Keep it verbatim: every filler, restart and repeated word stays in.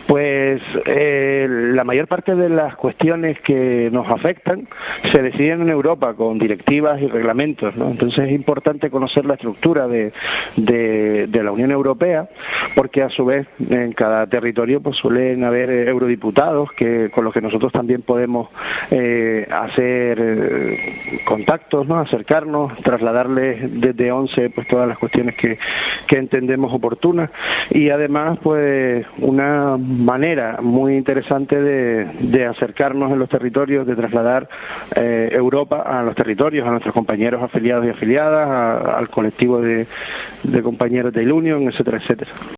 Pues eh, la mayor parte de las cuestiones que nos afectan se deciden en Europa con directivas y reglamentos, ¿no? Entonces es importante conocer la estructura de, de, de la Unión Europea, porque a su vez en cada territorio pues suelen haber eurodiputados que con los que nosotros también podemos eh, hacer eh, contactos, ¿no? Acercarnos, trasladarles desde ONCE pues todas las cuestiones que, que entendemos oportunas, y además pues una manera muy interesante de, de acercarnos en los territorios, de trasladar eh, Europa a los territorios, a nuestros compañeros afiliados y afiliadas, a, al colectivo de, de compañeros de Ilunion, etcétera, etcétera.